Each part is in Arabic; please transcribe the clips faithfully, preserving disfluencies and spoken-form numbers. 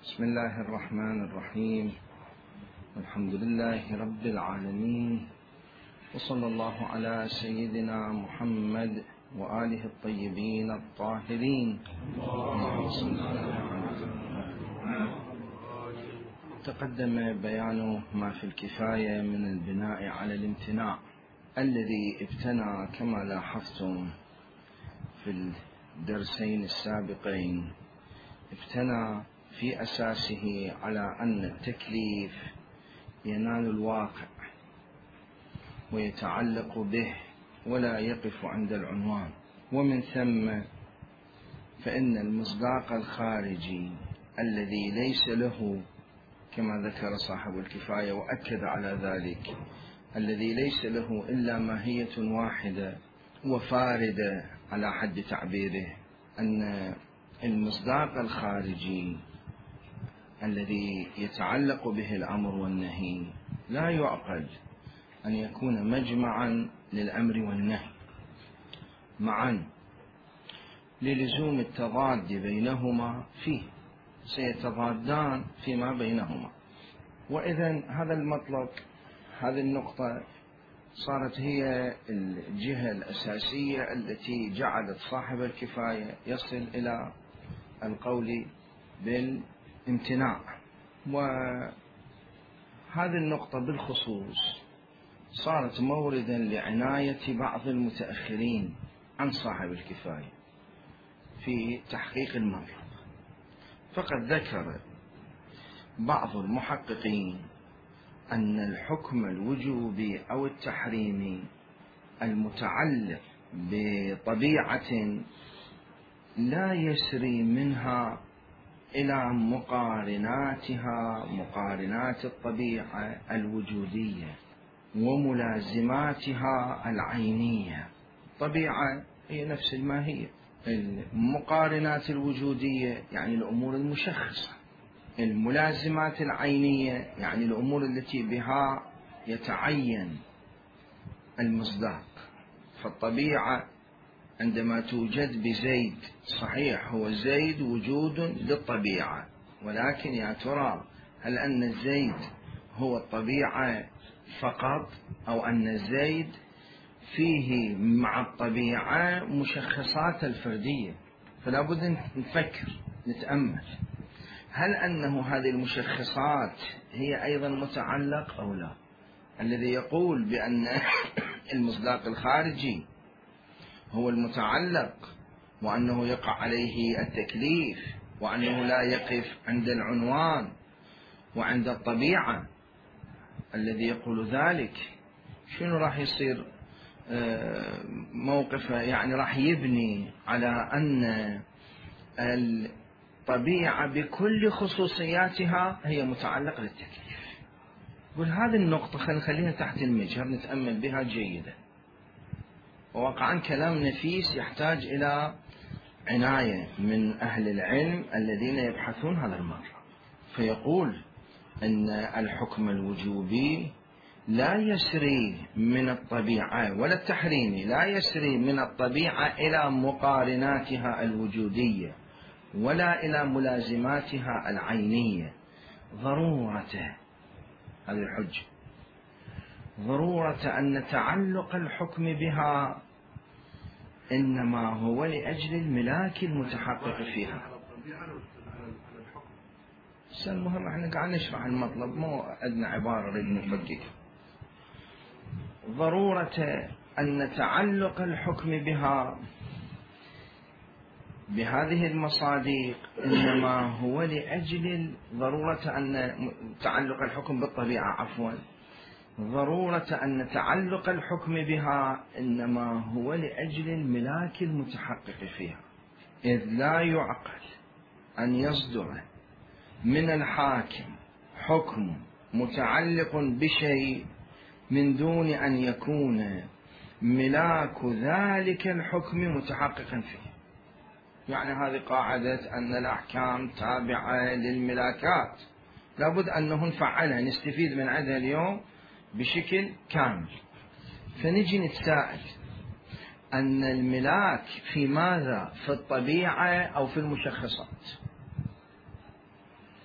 بسم الله الرحمن الرحيم. الحمد لله رب العالمين، وصلى الله على سيدنا محمد وآله الطيبين الطاهرين. تقدم بيان ما في الكفاية من البناء على الامتناع الذي ابتنى كما لاحظتم في الدرسين السابقين، ابتنى في أساسه على أن التكليف ينال الواقع ويتعلق به ولا يقف عند العنوان، ومن ثم فإن المصداق الخارجي الذي ليس له، كما ذكر صاحب الكفاية وأكد على ذلك، الذي ليس له إلا ماهية واحدة وفاردة على حد تعبيره، أن المصداق الخارجي الذي يتعلق به الأمر والنهي لا يعقل أن يكون مجمعا للأمر والنهي معا للزوم التضاد بينهما فيه، سيتضادان فيما بينهما. وإذا هذا المطلب، هذه النقطة صارت هي الجهة الأساسية التي جعلت صاحب الكفاية يصل إلى القول بالامتناع. وهذه النقطة بالخصوص صارت موردا لعناية بعض المتأخرين عن صاحب الكفاية في تحقيق المطلب، فقد ذكر بعض المحققين أن الحكم الوجوبي أو التحريمي المتعلق بطبيعة لا يسري منها إلى مقارناتها مقارنات الطبيعة الوجودية وملازماتها العينية. طبيعة هي نفس الماهية، المقارنات الوجودية يعني الأمور المشخصة، الملازمات العينية يعني الأمور التي بها يتعين المصداق. فالطبيعة عندما توجد بزيد، صحيح هو زيد وجود للطبيعة، ولكن يا ترى هل أن الزيد هو الطبيعة فقط، أو أن الزيد فيه مع الطبيعة مشخصات الفردية؟ فلا بد نفكر نتأمل، هل أنه هذه المشخصات هي أيضا متعلق أو لا؟ الذي يقول بأن المصداق الخارجي هو المتعلق وأنه يقع عليه التكليف وأنه لا يقف عند العنوان وعند الطبيعة، الذي يقول ذلك شنو راح يصير موقفه؟ يعني راح يبني على أن الطبيعة بكل خصوصياتها هي متعلقة للتكليف. يقول هذه النقطة خلينا نخليها تحت المجهر نتأمل بها جيدا، وواقعا كلام نفيس يحتاج إلى عناية من أهل العلم الذين يبحثون هذا المطلب. فيقول أن الحكم الوجوبي لا يسري من الطبيعة، ولا التحريمي لا يسري من الطبيعة إلى مقارناتها الوجودية ولا إلى ملازماتها العينية، ضرورة، هذه الحجة، ضرورة أن تعلق الحكم بها إنما هو لأجل الملاك المتحقق فيها. المهم احنا قاعد نشرح المطلب، مو عندنا عبارة نريد نفكك. ضرورة أن تعلق الحكم بها بهذه المصادق إنما هو لأجل ضرورة أن تعلق الحكم بالطبيعة عفوا ضرورة أن تعلق الحكم بها إنما هو لأجل الملاك المتحقق فيها، إذ لا يعقل أن يصدر من الحاكم حكم متعلق بشيء من دون أن يكون ملاك ذلك الحكم متحققا فيه. يعني هذه قاعدة أن الأحكام تابعة للملاكات، لابد أنه نفعلها نستفيد من عندها اليوم بشكل كامل. فنجي نتساءل أن الملاك في ماذا؟ في الطبيعة أو في المشخصات؟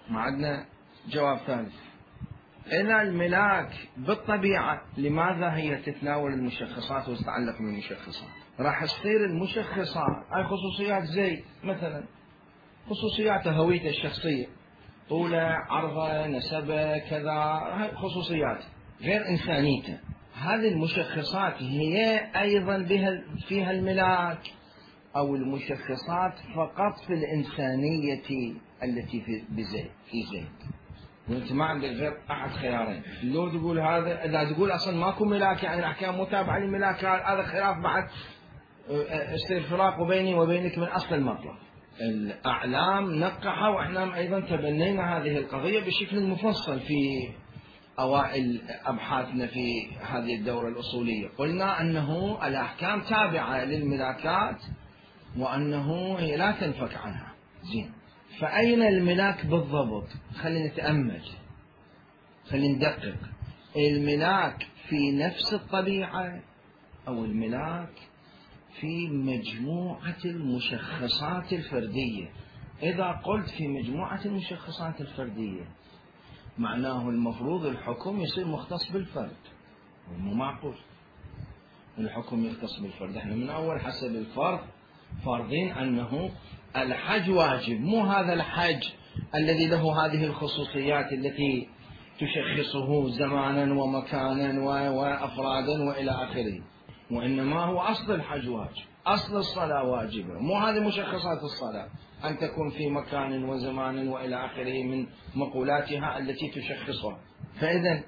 ما عندنا جواب ثالث. إذا الملاك بالطبيعة لماذا هي تتناول المشخصات وتتعلق بالمشخصات؟ راح تصير المشخصات هاي خصوصيات زي مثلا خصوصيات هويته الشخصية، طوله، عرضه، نسبه، كذا، هاي خصوصيات غير إنسانيته. هذه المشخصات هي أيضا بها فيها الملاك، أو المشخصات فقط في الإنسانية التي في بزيد في زيد. وانت ما عندك غير احد خيارين، لو تقول هذا، اذا تقول اصلا ماكو ملاك يعني الاحكام متابعه للملاك، هذا خلاف بعد يصير فراق بيني وبينك من اصل المطلب. الاعلام نقحوا، واحنا ايضا تبنينا هذه القضيه بشكل مفصل في اوائل ابحاثنا في هذه الدوره الاصوليه. قلنا انه الاحكام تابعه للملاكات وانه هي لا تنفك عنها. زين، فأين الملاك بالضبط؟ خلينا نتأمل، خلينا ندقق. الملاك في نفس الطبيعة أو الملاك في مجموعة المشخصات الفردية؟ إذا قلت في مجموعة المشخصات الفردية معناه المفروض الحكم يصير مختص بالفرد، مو معقول الحكم يختص بالفرد. احنا من أول حسب الفرد فارضين أنه الحج واجب، مو هذا الحج الذي له هذه الخصوصيات التي تشخصه زمانا ومكانا وأفرادا وإلى آخره، وإنما هو أصل الحج واجب، أصل الصلاة واجبة، مو هذه مشخصات الصلاة أن تكون في مكان وزمان وإلى آخره من مقولاتها التي تشخصها. فإذا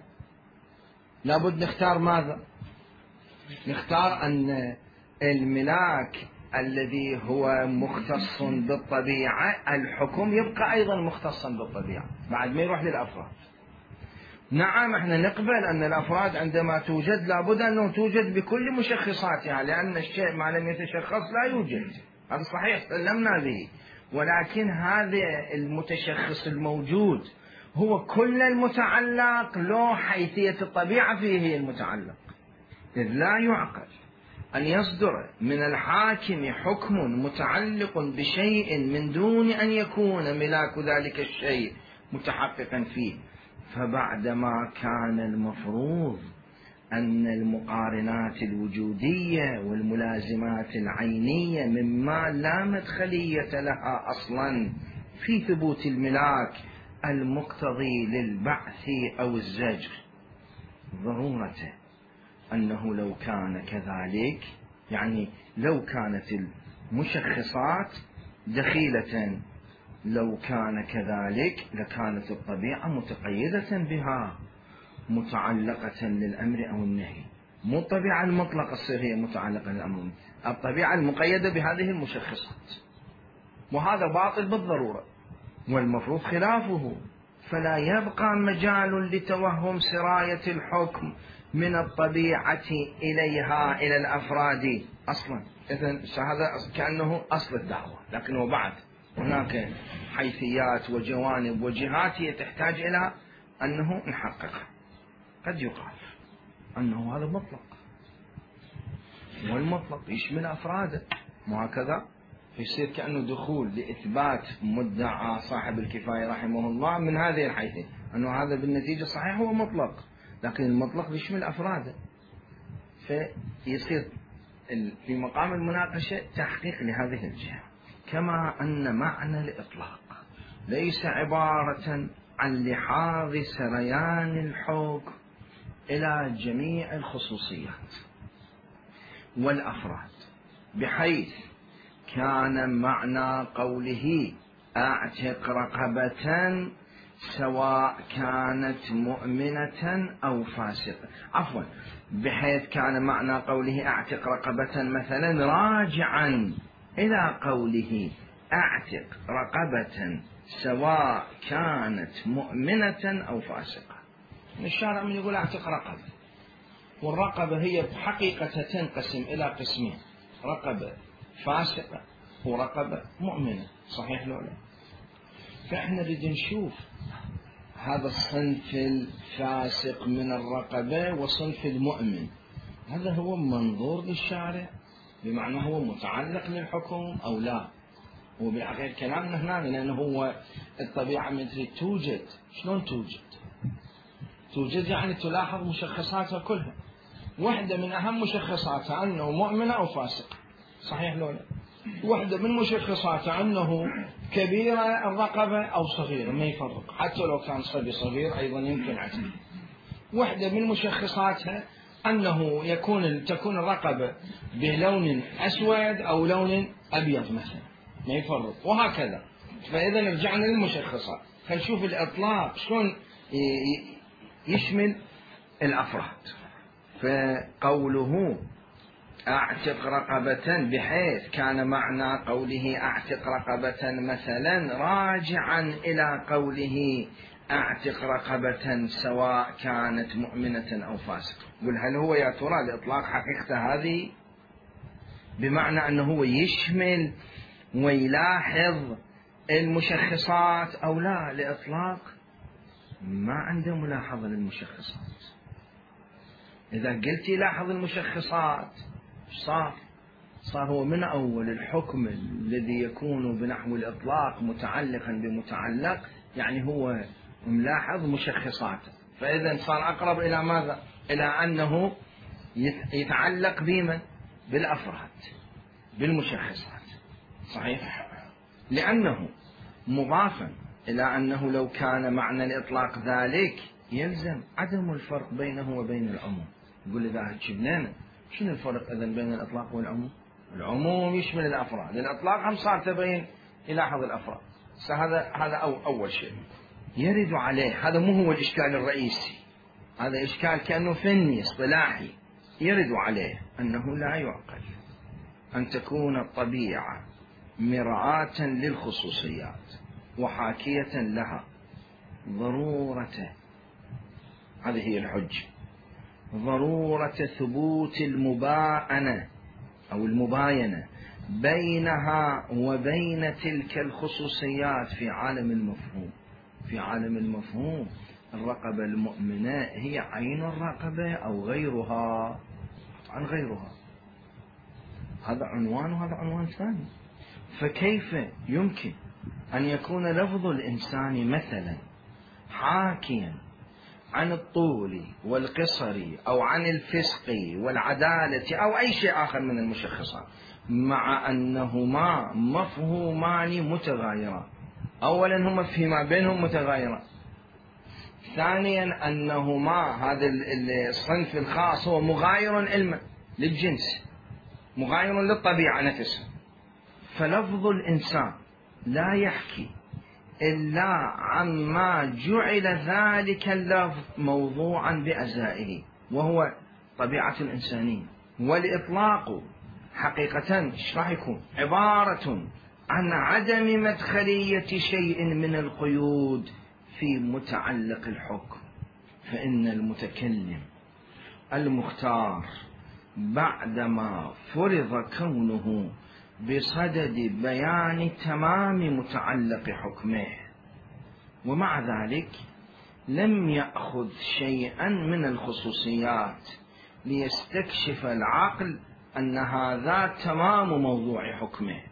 لابد نختار ماذا؟ نختار أن الملاك الذي هو مختص بالطبيعة الحكم يبقى أيضا مختصا بالطبيعة بعد ما يروح للأفراد. نعم احنا نقبل أن الأفراد عندما توجد لابد أنه توجد بكل مشخصاتها، لأن الشيء ما لم يتشخص لا يوجد، هذا صحيح سلمنا به، ولكن هذا المتشخص الموجود هو كل المتعلق، له حيثية الطبيعة فيه هي المتعلق. إذ لا يعقل أن يصدر من الحاكم حكم متعلق بشيء من دون أن يكون ملاك ذلك الشيء متحققا فيه. فبعدما كان المفروض أن المقارنات الوجودية والملازمات العينية مما لا مدخلية لها أصلا في ثبوت الملاك المقتضي للبعث أو الزجر، ضرورة أنه لو كان كذلك، يعني لو كانت المشخصات دخيلة، لو كان كذلك لكانت الطبيعة متقيدة بها متعلقة للأمر أو النهي، مو الطبيعة المطلقة تصير هي متعلقة للأمر، الطبيعة المقيدة بهذه المشخصات، وهذا باطل بالضرورة والمفروض خلافه. فلا يبقى مجال لتوهم سراية الحكم من الطبيعة إليها إلى الأفراد أصلا. إذن هذا كأنه أصل الدعوة، لكنه بعد هناك حيثيات وجوانب وجهات هي تحتاج إلى أنه نحققها. قد يقال أنه هذا مطلق، والمطلق يشمل أفراده، وهكذا يصير كأنه دخول لإثبات مدعى صاحب الكفاية رحمه الله من هذه الحيثية، أنه هذا بالنتيجة صحيح هو مطلق، لكن المطلق يشمل أفراده، فيصير في مقام المناقشة تحقيق لهذه الجهة. كما أن معنى الإطلاق ليس عبارة عن لحاظ سريان الحكم إلى جميع الخصوصيات والأفراد، بحيث كان معنى قوله أعتق رقبة سواء كانت مؤمنة أو فاسقة، عفوا بحيث كان معنى قوله أعتق رقبة مثلا راجعا إلى قوله أعتق رقبة سواء كانت مؤمنة أو فاسقة. الشارع من يقول أعتق رقبة، والرقبة هي بحقيقة تنقسم إلى قسمين، رقبة فاسقة ورقبة مؤمنة، صحيح لو لا؟ فإحنا نريد نشوف هذا الصنف الفاسق من الرقبة وصنف المؤمن، هذا هو منظور للشارع بمعنى هو متعلق للحكم أو لا؟ هو بالحقيقة كلامنا هنا، لأنه هو الطبيعة مثل توجد. شلون توجد؟ توجد يعني تلاحظ مشخصاتها كلها. واحدة من أهم مشخصاتها أنه مؤمن أو فاسق، صحيح لو لا؟ واحدة من مشخصاتها أنه كبيرة الرقبة أو صغيرة، ما يفرق، حتى لو كان صبي صغير أيضا يمكن عتيق. واحدة من مشخصاتها أنه يكون تكون الرقبة بلون أسود أو لون أبيض مثلا، ما يفرق، وهكذا. فإذا رجعنا للمشخصات، خلينا نشوف الإطلاق شلون يشمل الأفراد. فقوله أعتق رقبة، بحيث كان معنى قوله أعتق رقبة مثلا راجعا إلى قوله أعتق رقبة سواء كانت مؤمنة أو فاسقة. قل هل هو يا ترى الإطلاق حقيقة هذه بمعنى أنه هو يشمل ويلاحظ المشخصات أو لا؟ الإطلاق ما عنده ملاحظة للمشخصات. إذا قلت لاحظ المشخصات صار صار هو من أول الحكم الذي يكون بنحو الإطلاق متعلقا بمتعلق، يعني هو ملاحظ مشخصاته. فإذا صار أقرب إلى ماذا؟ إلى أنه يتعلق بمن؟ بالأفراد، بالمشخصات، صحيح؟ لأنه مضافا إلى أنه لو كان معنى الإطلاق ذلك يلزم عدم الفرق بينه وبين العموم. يقول إذا شبنانا شنو الفرق إذن بين الإطلاق والعموم؟ العموم يشمل الأفراد، الإطلاق هم صار تبين يلاحظ الأفراد. هذا هذا أو أول شيء يرد عليه. هذا مو هو الإشكال الرئيسي، هذا إشكال كأنه فني اصطلاحي يرد عليه أنه لا يعقل أن تكون الطبيعة مرآة للخصوصيات وحاكية لها، ضرورة، هذه هي الحجة، ضرورة ثبوت المباينة أو المباينة بينها وبين تلك الخصوصيات في عالم المفهوم. في عالم المفهوم الرقبة المؤمنة هي عين الرقبة أو غيرها؟ عن غيرها، هذا عنوان وهذا عنوان ثاني. فكيف يمكن أن يكون لفظ الإنسان مثلا حاكيا عن الطول والقصر أو عن الفسق والعدالة أو أي شيء آخر من المشخصات، مع أنهما مفهومان متغايران؟ أولا هما فيما بينهم متغايران، ثانيا أنهما هذا الصنف الخاص هو مغاير علما للجنس، مغاير للطبيعة نفسها. فلفظ الإنسان لا يحكي إلا عما جعل ذلك اللفظ موضوعا بأزائه، وهو طبيعة الإنسانية. والإطلاق حقيقة ايش راح يكون؟ عبارة عن عدم مدخلية شيء من القيود في متعلق الحكم. فإن المتكلم المختار بعدما فرض كونه بصدد بيان تمام متعلق حكمه، ومع ذلك لم يأخذ شيئا من الخصوصيات ليستكشف العقل أن هذا تمام موضوع حكمه،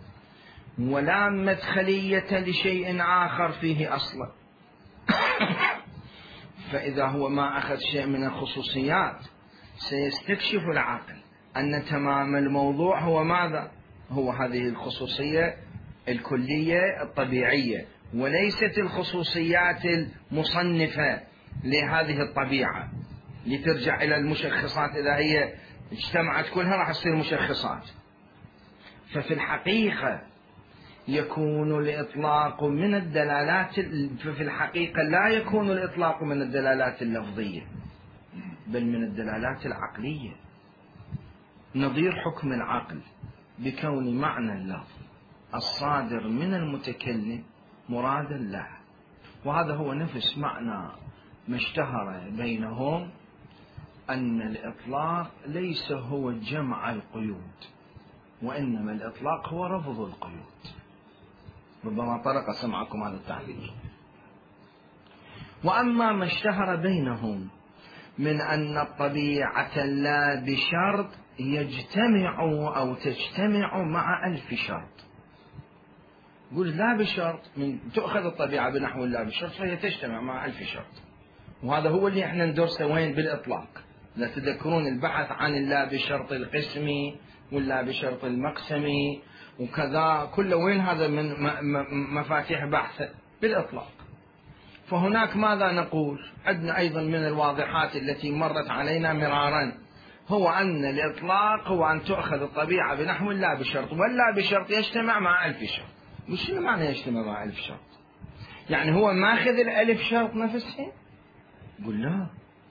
ولا مدخلية لشيء آخر فيه أصلا. فإذا هو ما أخذ شيء من الخصوصيات سيستكشف العقل أن تمام الموضوع هو ماذا؟ هو هذه الخصوصية الكلية الطبيعية، وليست الخصوصيات المصنفة لهذه الطبيعة لترجع إلى المشخصات. إذا هي اجتمعت كلها راح تصير مشخصات. ففي الحقيقة يكون الإطلاق من الدلالات، ففي الحقيقة لا يكون الإطلاق من الدلالات اللفظية بل من الدلالات العقلية، نظير حكم العقل بكون معنى اللفظ الصادر من المتكلم مرادا له. وهذا هو نفس معنى ما اشتهر بينهم أن الإطلاق ليس هو جمع القيود، وإنما الإطلاق هو رفض القيود. ربما طرق سمعكم هذا التعبير. وأما ما اشتهر بينهم من أن الطبيعة لا بشرط يجتمع أو تجتمع مع ألف شرط، يقول لا بشرط، من تؤخذ الطبيعة بنحو لا بشرط فهي تجتمع مع ألف شرط. وهذا هو اللي احنا ندرسه وين بالإطلاق. لا تذكرون البحث عن اللا بشرط القسمي واللا بشرط المقسمي وكذا كله، وين هذا من مفاتيح بحث بالإطلاق. فهناك ماذا نقول؟ عندنا أيضا من الواضحات التي مرت علينا مرارا هو أن الإطلاق هو أن تؤخذ الطبيعة بنحو لا بشرط، واللا بشرط يجتمع مع ألف شرط. وش معنى يجتمع مع ألف شرط؟ يعني هو ماخذ الألف شرط نفسها؟ قل لا،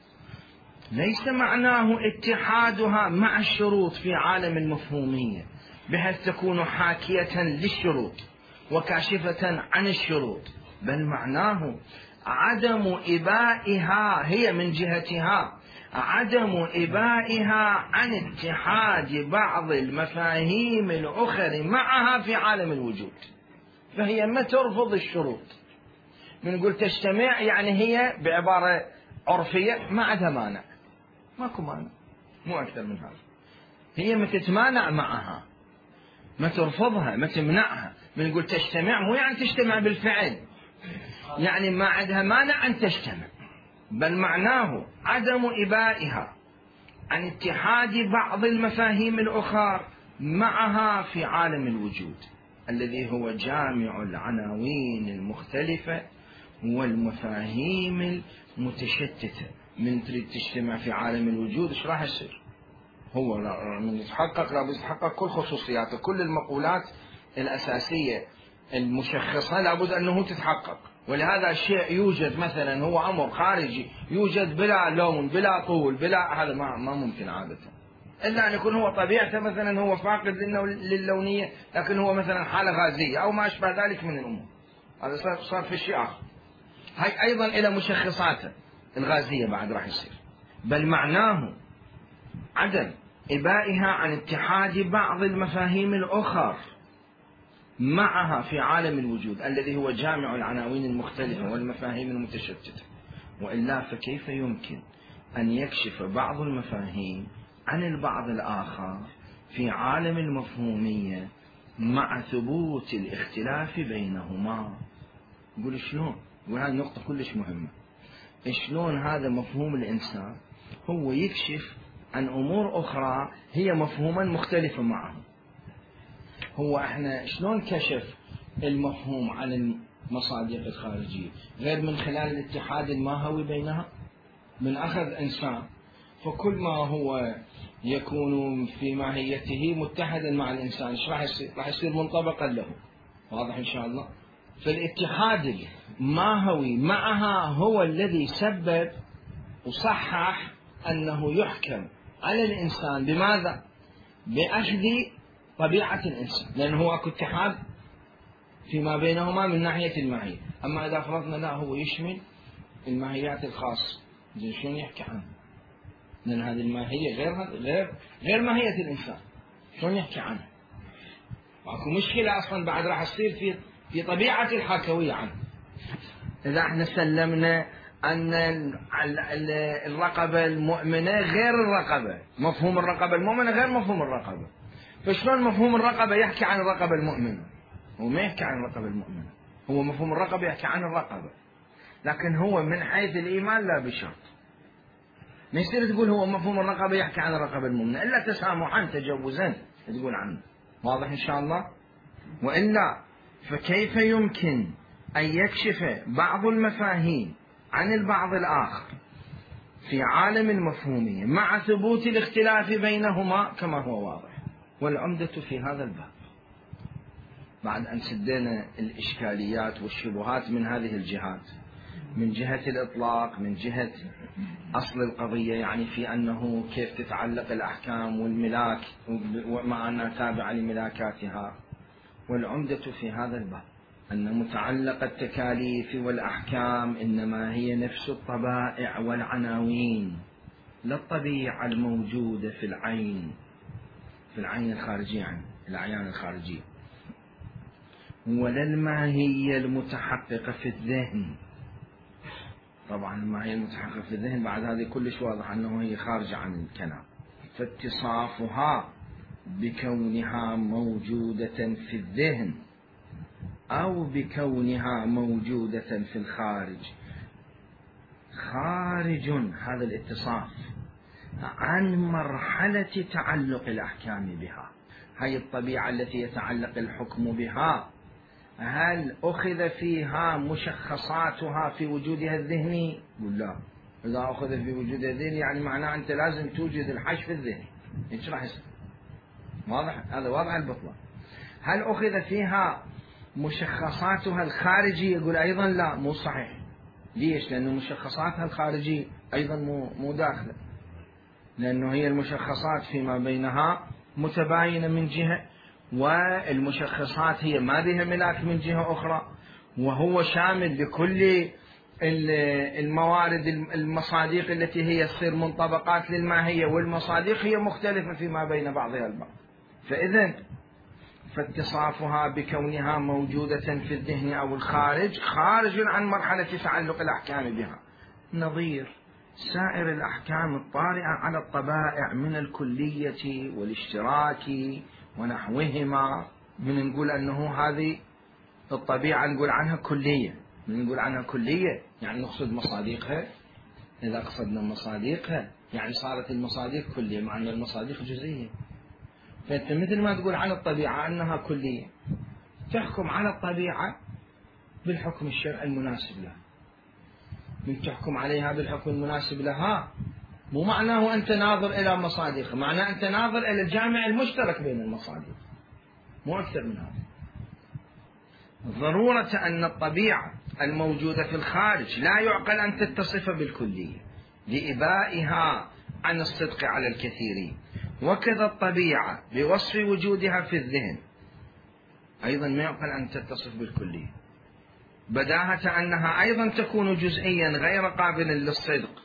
ليس معناه اتحادها مع الشروط في عالم المفهومية بحيث تكون حاكية للشروط وكاشفة عن الشروط، بل معناه عدم إبائها هي من جهتها، عدم إبائها عن اتحاد بعض المفاهيم الأخرى معها في عالم الوجود. فهي ما ترفض الشروط، بنقول تجتمع يعني هي بعبارة عرفية ما عندها مانع، ماكو مانع، مو أكثر من هذا. هي ما تتمانع معها، ما ترفضها، ما تمنعها. بنقول تجتمع مو يعني تجتمع بالفعل، يعني ما عندها مانع أن تجتمع، بل معناه عدم إبائها عن اتحاد بعض المفاهيم الأخرى معها في عالم الوجود الذي هو جامع العناوين المختلفة والمفاهيم المتشتتة. من تريد تجتمع في عالم الوجود ايش راح يصير؟ هو من يتحقق لابد يتحقق كل خصوصياته، كل المقولات الأساسية المشخصة لابد أنه تتحقق. ولهذا الشيء يوجد مثلا هو أمر خارجي يوجد بلا لون بلا طول بلا، هذا ما ما ممكن عادة، إلا أن يكون هو طبيعته مثلا هو فاقد للونية، لكن هو مثلا حالة غازية أو ما أشبه ذلك من الأمور. هذا صار صار في الشيء آخر. هاي أيضا إلى مشخصاته الغازية بعد راح يصير، بل معناه عدم إبائها عن اتحاد بعض المفاهيم الأخرى معها في عالم الوجود الذي هو جامع العناوين المختلفة والمفاهيم المتشتتة. وإلا فكيف يمكن أن يكشف بعض المفاهيم عن البعض الآخر في عالم المفهومية مع ثبوت الاختلاف بينهما؟ يقول شلون؟ يقول هذه النقطة كلش مهمة. شلون هذا مفهوم الإنسان هو يكشف عن أمور أخرى هي مفهوما مختلفة معه؟ هو احنا شلون كشف المفهوم عن المصادق الخارجية غير من خلال الاتحاد الماهوي بينها؟ من أخذ إنسان فكل ما هو يكون في ماهيته متحدا مع الإنسان ايش راح يصير؟ راح يصير منطبقا له. واضح إن شاء الله؟ فالاتحاد الماهوي معها هو الذي سبب وصحح أنه يحكم على الإنسان بماذا؟ بأخذ طبيعة الإنسان، لأنه هو أكو اتحاد فيما بينهما من ناحية الماهية. أما إذا فرضنا لا هو يشمل الماهيات الخاصة، زين شلون يحكي عنها؟ لأن هذه الماهية غير غير غير ماهية الإنسان، شلون يحكي عنها؟ وأكو مشكلة أصلا بعد راح تصير في في طبيعة الحكوية عنه. إذا احنا سلمنا أن الرقبة المؤمنة غير الرقبة، مفهوم الرقبة المؤمنة غير مفهوم الرقبة، فشلون مفهوم الرقبة يحكي عن الرقبة المؤمنة؟ هو ما يحكي عن الرقبة المؤمنة، هو مفهوم الرقبة يحكي عن الرقبة، لكن هو من حيث الإيمان لا بشرط. ما يصير تقول هو مفهوم الرقبة يحكي عن الرقبة المؤمنة إلا تسامحا تجوزا تقول عنه. واضح إن شاء الله؟ وإلا فكيف يمكن أن يكشف بعض المفاهيم عن البعض الآخر في عالم المفهومية مع ثبوت الاختلاف بينهما كما هو واضح؟ والعمدة في هذا الباب بعد أن سدينا الإشكاليات والشبهات من هذه الجهات، من جهة الإطلاق، من جهة أصل القضية يعني في أنه كيف تتعلق الأحكام والملاك ومع أنها تابعة لملاكاتها. والعمدة في هذا الباب أن متعلق التكاليف والأحكام إنما هي نفس الطبائع والعناوين، لا الطبيعة الموجودة في العين، في العين الخارجية يعني الأعيان الخارجية، ولا الماهية المتحققة في الذهن. طبعا الماهية المتحققة في الذهن بعد هذه كلش واضح أنه هي خارجة عن الكلام. فاتصافها بكونها موجودة في الذهن أو بكونها موجودة في الخارج. خارج هذا الاتصاف عن مرحلة تعلق الأحكام بها. هي الطبيعة التي يتعلق الحكم بها، هل أخذ فيها مشخصاتها في وجودها الذهني؟ لا. إذا أخذ في وجودها الذهني يعني معناه أنت لازم توجد الحش في الذهن. إيش راح يصير؟ واضح؟ هذا واضح البطلان. هل أخذ فيها مشخصاتها الخارجية؟ يقول أيضا لا، مو صحيح. ليش؟ لأن مشخصاتها الخارجية أيضا مو مو داخلة، لأنه هي المشخصات فيما بينها متباينة من جهة، والمشخصات هي ما بها ملاك من جهة أخرى، وهو شامل لكل الموارد المصادق التي هي تصير منطبقات للماهية، والمصادق هي مختلفة فيما بين بعضها البعض. فإذن فاتصافها بكونها موجودة في الذهن أو الخارج خارج عن مرحلة تعلق الأحكام بها، نظير سائر الأحكام الطارئة على الطبائع من الكلية والاشتراك ونحوهما. من نقول أنه هذه الطبيعة نقول عنها كلية، من نقول عنها كلية يعني نقصد مصادقها. إذا قصدنا مصادقها يعني صارت المصادق كلية، مع أن المصادق جزئية. فأنت مثل ما تقول عن الطبيعة أنها كلية، تحكم على الطبيعة بالحكم الشرعي المناسب لها. من تحكم عليها بالحكم المناسب لها مو معناه أنت ناظر إلى مصادق، معناه أنت ناظر إلى الجامع المشترك بين المصادق، مو أكثر من هذا. ضرورة أن الطبيعة الموجودة في الخارج لا يعقل أن تتصف بالكلية لإبائها عن الصدق على الكثيرين، وكذا الطبيعة بوصف وجودها في الذهن أيضا ما يعقل أن تتصف بالكلية، بداهة أنها أيضا تكون جزئيا غير قابل للصدق،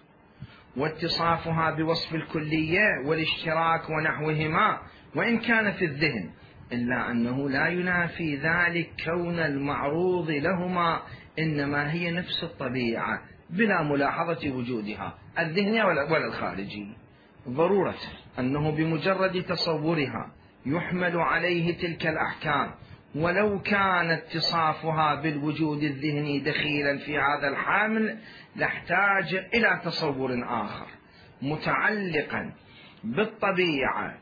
واتصافها بوصف الكلية والاشتراك ونحوهما وإن كان في الذهن، إلا أنه لا ينافي ذلك كون المعروض لهما إنما هي نفس الطبيعة بلا ملاحظة وجودها الذهنية ولا الخارجي. ضرورة أنه بمجرد تصورها يحمل عليه تلك الأحكام، ولو كان اتصافها بالوجود الذهني دخيلا في هذا الحامل لاحتاج إلى تصور آخر متعلقا بالطبيعة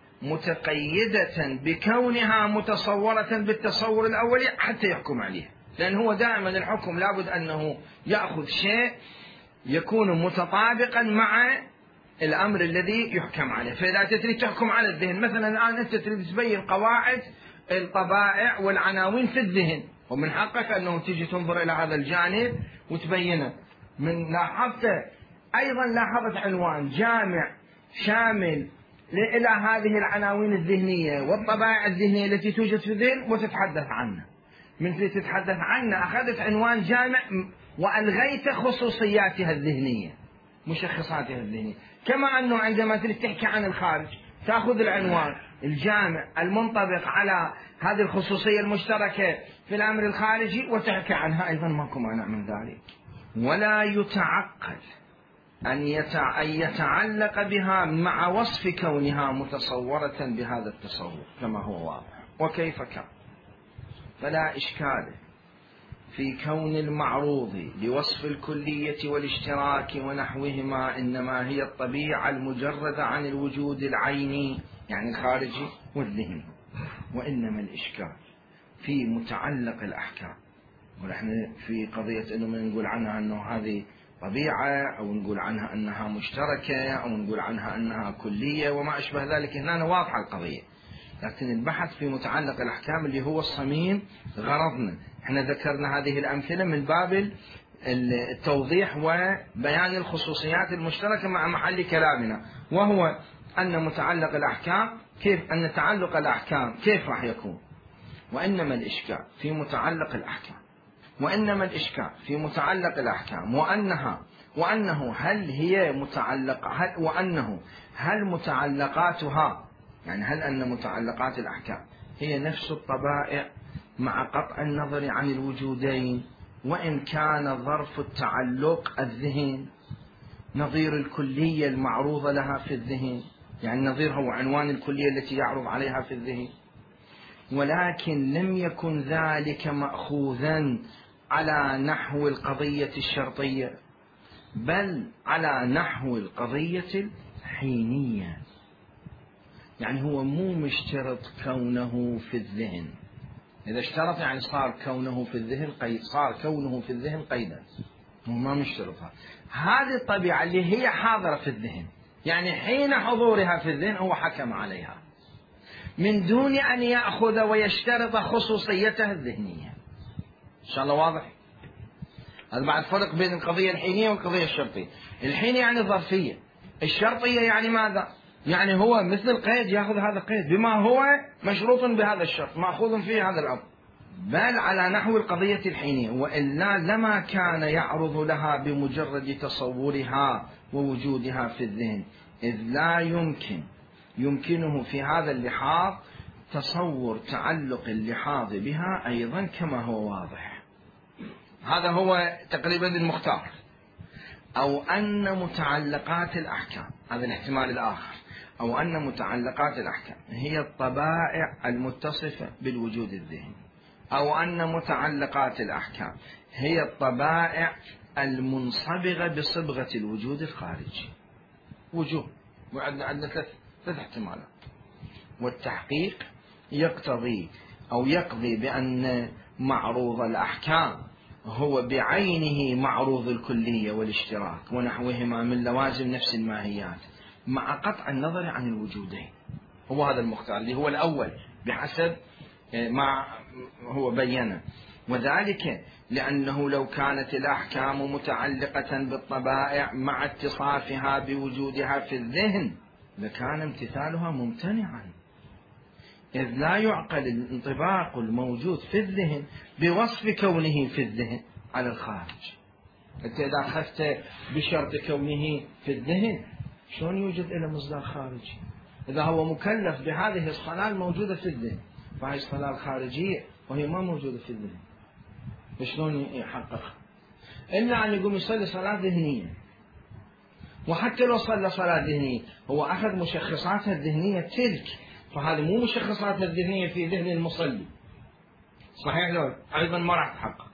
متقيدة بكونها متصورة بالتصور الأولي حتى يحكم عليها، لأن هو دائما الحكم لابد أنه يأخذ شيء يكون متطابقا مع الأمر الذي يحكم عليه. فإذا تريد تحكم على الذهن مثلا الآن أنت تريد تبين قواعد الطبائع والعناوين في الذهن، ومن حقك أنه تجي تنظر إلى هذا الجانب وتبينه. من لاحظت أيضا لاحظت عنوان جامع شامل إلى هذه العناوين الذهنية والطبائع الذهنية التي توجد في الذهن وتتحدث عنها. من تتحدث عنها أخذت عنوان جامع وألغيت خصوصياتها الذهنية مشخصاتها الذهنية. كما أنه عندما تريد تحكي عن الخارج تأخذ العنوان الجامع المنطبق على هذه الخصوصية المشتركة في الأمر الخارجي وتحكي عنها أيضا، ماكو مانع من ذلك. ولا يتعقل أن يتعلق بها مع وصف كونها متصورة بهذا التصور كما هو واضح. وكيف كان؟ فلا إشكال في كون المعروض لوصف الكلية والاشتراك ونحوهما إنما هي الطبيعة المجردة عن الوجود العيني يعني الخارجي والذهني، وإنما الإشكال في متعلق الأحكام. ونحن في قضية أنه من نقول عنها أنه هذه طبيعة أو نقول عنها أنها مشتركة أو نقول عنها أنها كلية وما أشبه ذلك، هنا واضحة القضية. لكن البحث في متعلق الأحكام اللي هو الصميم غرضنا. احنا ذكرنا هذه الأمثلة من باب التوضيح وبيان الخصوصيات المشتركة مع محل كلامنا، وهو أن متعلق الأحكام كيف أن تعلق الأحكام كيف راح يكون. وإنما الإشكال في متعلق الأحكام وإنما الإشكال في متعلق الأحكام وأنها وأنه هل هي متعلقة هل وأنه هل متعلقاتها يعني هل أن متعلقات الأحكام هي نفس الطبائع مع قطع النظر عن الوجودين، وإن كان ظرف التعلق الذهن نظير الكلية المعروضة لها في الذهن، يعني نظير هو عنوان الكلية التي يعرض عليها في الذهن. ولكن لم يكن ذلك مأخوذا على نحو القضية الشرطية، بل على نحو القضية الحينية. يعني هو مو مشترط كونه في الذهن، إذا اشترط يعني صار كونه في الذهن قيد، صار كونه في الذهن قيدا، هو ما مشترطها. هذه الطبيعة اللي هي حاضرة في الذهن، يعني حين حضورها في الذهن هو حكم عليها من دون أن يأخذ ويشترط خصوصيتها الذهنية. إن شاء الله واضح؟ هذا بعد فرق بين القضية الحينية والقضية الشرطية. الحينية يعني ظرفية، الشرطية يعني ماذا؟ يعني هو مثل القيد يأخذ هذا القيد بما هو مشروط بهذا الشرط مأخوذ فيه هذا الأمر، بل على نحو القضية الحينية، وإلا لما كان يعرض لها بمجرد تصورها ووجودها في الذهن، إذ لا يمكن يمكنه في هذا اللحاظ تصور تعلق اللحاظ بها أيضا كما هو واضح. هذا هو تقريبا المختار. أو أن متعلقات الأحكام، هذا الاحتمال الآخر، أو أن متعلقات الأحكام هي الطبائع المتصفة بالوجود الذهني، أو أن متعلقات الأحكام هي الطبائع المنصبغة بصبغة الوجود الخارجي. وجوه، وعندنا ثلاث احتمالات. والتحقيق يقتضي أو يقضي بأن معروض الأحكام هو بعينه معروض الكلية والاشتراك ونحوهما من لوازم نفس الماهيات مع قطع النظر عن الوجودين. هو هذا المختار اللي هو الأول بحسب ما هو بينه، وذلك لأنه لو كانت الأحكام متعلقة بالطبائع مع اتصافها بوجودها في الذهن لكان امتثالها ممتنعا، إذ لا يعقل الانطباق الموجود في الذهن بوصف كونه في الذهن على الخارج. أنت إذا أخذت بشرط كونه في الذهن شلون يوجد له مصدر خارجي؟ إذا هو مكلف بهذه الصلاة الموجودة في الذهن، فهي الصلاة الخارجية وهي ما موجودة في الذهن، فشلون يحققها؟ إلا أن يقوم يصلي صلاة ذهنية، وحتى لو صلى صلاة ذهنية هو أخذ مشخصاتها الذهنية تلك، فهذه مو مشخصاتها الذهنية في ذهن المصلي، صحيح لو أيضا ما راح تحقق.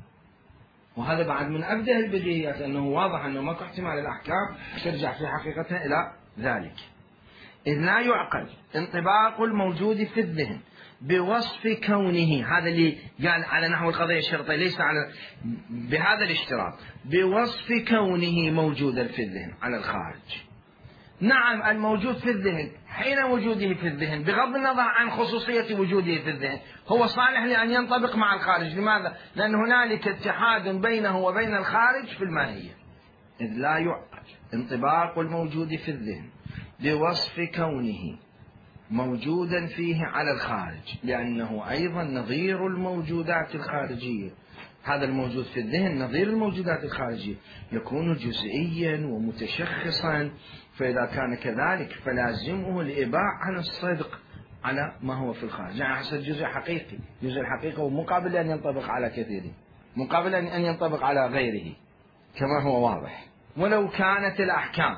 وهذا بعد من أبدأ البديهيات أنه واضح أنه ماكو احتمال الأحكام ترجع في حقيقتها إلى ذلك، إذ لا يعقل انطباق الموجود في الذهن بوصف كونه، هذا اللي قال على نحو القضية الشرطية ليس على بهذا الاشتراط، بوصف كونه موجودا في الذهن على الخارج. نعم الموجود في الذهن حين وجوده في الذهن بغض النظر عن خصوصية وجوده في الذهن هو صالح لأن ينطبق مع الخارج. لماذا؟ لأن هنالك اتحاد بينه وبين الخارج في الماهية، إذ لا يعقل انطباق الموجود في الذهن بوصف كونه موجودا فيه على الخارج، لأنه أيضا نظير الموجودات الخارجية. هذا الموجود في الذهن نظير الموجودات الخارجية، يكون جزئيا ومتشخصا، فإذا كان كذلك فلازمه الإباء عن الصدق على ما هو في الخارج، يعني حسب جزء حقيقي، جزء الحقيقة ومقابل أن ينطبق على كثيره، مقابل أن ينطبق على غيره كما هو واضح. ولو كانت الأحكام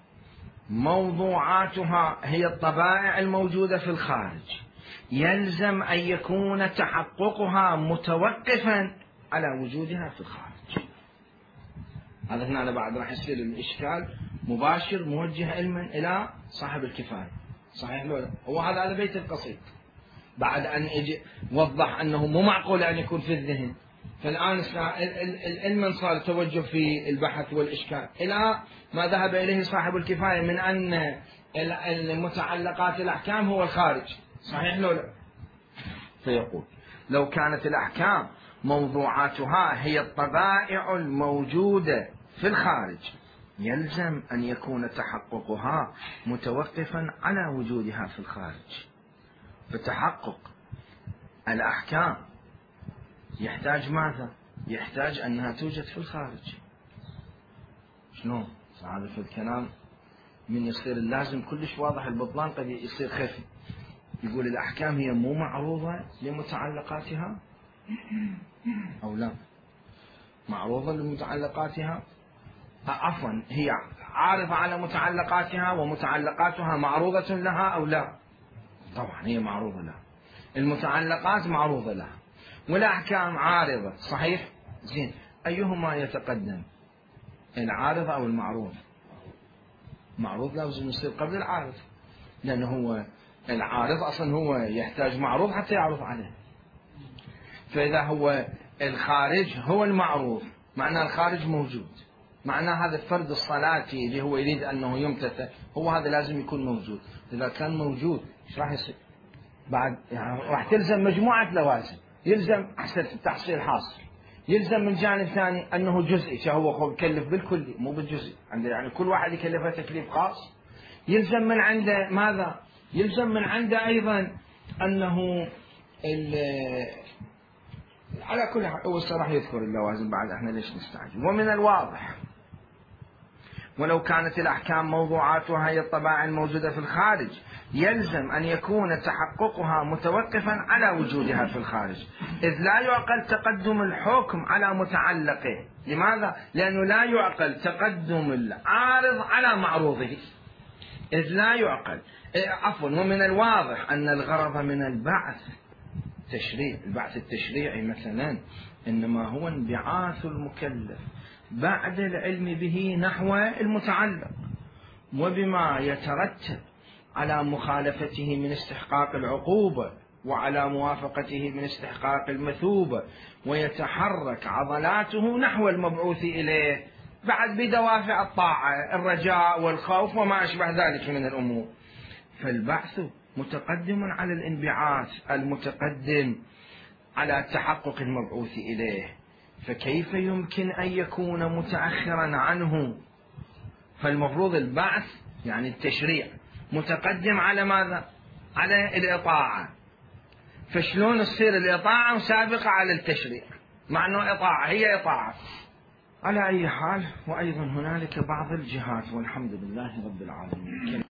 موضوعاتها هي الطبائع الموجودة في الخارج يلزم أن يكون تحققها متوقفا على وجودها في الخارج. هذا هنا بعد راح يصير الإشكال مباشر موجه علما إلى صاحب الكفاية، صحيح لو هو هذا هذا بيت القصيد بعد أن يجي وضح أنه مو معقول أن يكون في الذهن. فالآن علما صار توجه في البحث والإشكال إلى ما ذهب إليه صاحب الكفاية من أن المتعلقات الأحكام هو الخارج، صحيح لو لا؟ فيقول لو كانت الأحكام موضوعاتها هي الطبائع الموجودة في الخارج يلزم أن يكون تحققها متوقفا على وجودها في الخارج. فتحقق الأحكام يحتاج ماذا؟ يحتاج أنها توجد في الخارج. شنو؟ هذا في الكلام من يصير اللازم كلش واضح، البطلان قد يصير خفي. يقول الأحكام هي مو معروضة لمتعلقاتها أو لا؟ معروضة لمتعلقاتها، عفوا هي عارفة على متعلقاتها ومتعلقاتها معروضة لها أو لا؟ طبعا هي معروضة لها. المتعلقات معروضة لها والأحكام عارضة، صحيح؟ زين، أيهما يتقدم؟ العارض أو المعروض؟ معروض لازم يصير قبل العارض، لأنه هو العارض أصلا هو يحتاج معروض حتى يعرض عليه. فإذا هو الخارج هو المعروض، معناه الخارج موجود، معناه هذا الفرد الصلاتي اللي هو يريد أنه يمتثل هو هذا لازم يكون موجود. إذا كان موجود إيش راح يصير؟ بعد يعني راح تلزم مجموعة لوازم، يلزم أحسن التحصيل حاصل، يلزم من جانب ثاني أنه جزئي، فهو يكلف بالكلي مو بالجزئي، عنده يعني كل واحد يكلفه تكليف خاص. يلزم من عنده ماذا؟ يلزم من عنده أيضا أنه على كل حال هو راح يذكر اللوازم بعد، احنا ليش نستعجل. ومن الواضح ولو كانت الأحكام موضوعاتها هي الطبائع الموجودة في الخارج يلزم أن يكون تحققها متوقفا على وجودها في الخارج، إذ لا يعقل تقدم الحكم على متعلقه. لماذا؟ لأنه لا يعقل تقدم العارض على معروضه، إذ لا يعقل. عفوا، ومن الواضح أن الغرض من البعث تشريع، البعث التشريعي مثلا إنما هو انبعاث المكلف بعد العلم به نحو المتعلق وبما يترتب على مخالفته من استحقاق العقوبة وعلى موافقته من استحقاق المثوبة، ويتحرك عضلاته نحو المبعوث إليه بعد بدوافع الطاعة، الرجاء والخوف وما أشبه ذلك من الأمور. فالبعث متقدم على الانبعاث المتقدم على تحقق المبعوث إليه، فكيف يمكن أن يكون متأخرا عنه؟ فالمفروض البعث يعني التشريع متقدم على ماذا؟ على الإطاعة، فشلون تصير الإطاعة سابقة على التشريع مع أنه إطاعة هي إطاعة؟ على أي حال، وأيضا هنالك بعض الجهات، والحمد لله رب العالمين.